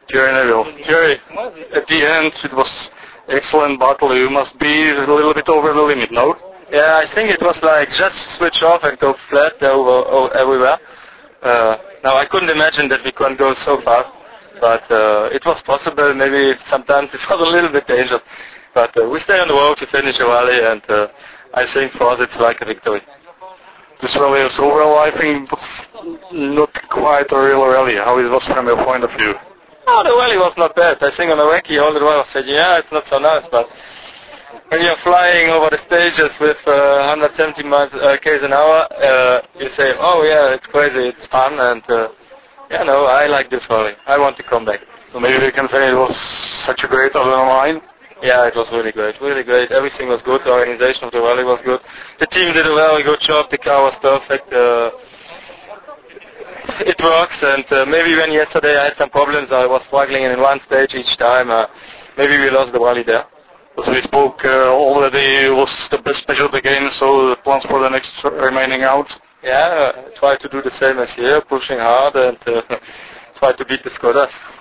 Thierry Neville. Thierry, at the end it was excellent battle. You must be a little bit over the limit, no? Yeah, I think it was like just switch off and go flat everywhere. Now I couldn't imagine that we couldn't go so far, but it was possible. Maybe sometimes it was a little bit dangerous, but we stay on the road to finish the rally, and I think for us it's like a victory. This rally is over. I think was not quite a real rally. How it was from your point of view? Oh, the rally was not bad. I think on the recce all the while I said, yeah, it's not so nice, but when you're flying over the stages with 170 km an hour, you say, oh yeah, it's crazy, it's fun, and I like this rally. I want to come back. So maybe we can say it was such a great adrenaline. Yeah, it was really great, really great. Everything was good. The organization of the rally was good. The team did a very good job. The car was perfect. It works, and maybe when yesterday I had some problems, I was struggling in one stage each time. Maybe we lost the rally there. As we spoke already, it was the best match of the game, so the plans for the next remaining out. Yeah, try to do the same as here, pushing hard and try to beat the Skodas.